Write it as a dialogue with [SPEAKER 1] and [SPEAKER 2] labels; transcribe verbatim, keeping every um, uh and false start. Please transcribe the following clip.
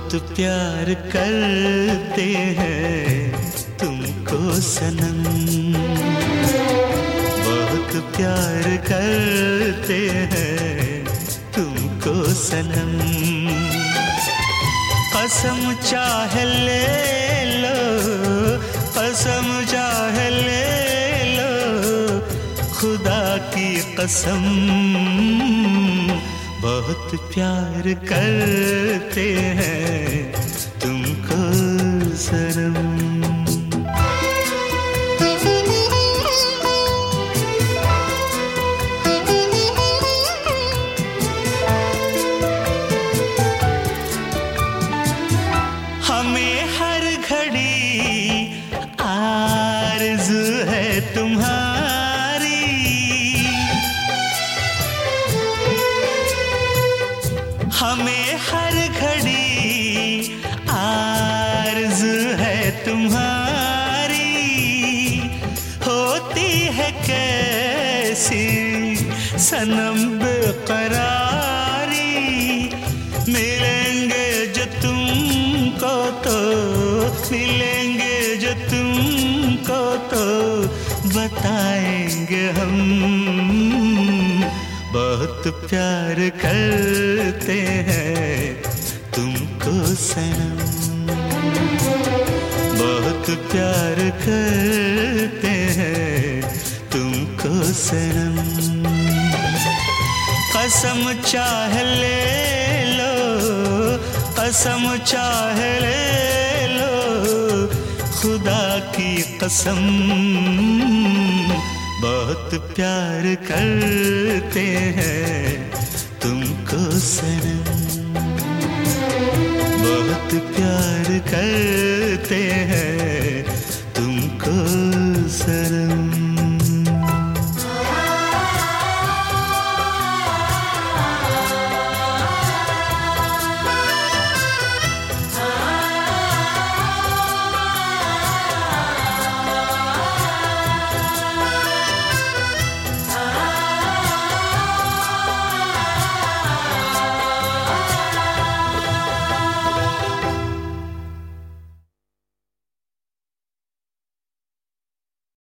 [SPEAKER 1] बहुत प्यार करते हैं तुमको सनम, बहुत प्यार करते हैं तुमको सनम। कसम चाहे ले लो, कसम चाहे ले लो, खुदा की कसम, बहुत प्यार करते हैं तुमको सनम। हमें हर घड़ी आरज़ू है तुम्हारी, हमें हर घड़ी आरज़ू है तुम्हारी। होती है कैसी सनम बेकरारी, मिलेंगे जो तुमको तो, मिलेंगे जो तुमको तो बताएंगे हम, बहुत प्यार करते हैं तुमको सनम, बहुत प्यार करते हैं तुमको सनम। कसम चाहे ले लो, कसम चाहे ले लो, खुदा की कसम, बहुत प्यार करते हैं तुमको सनम।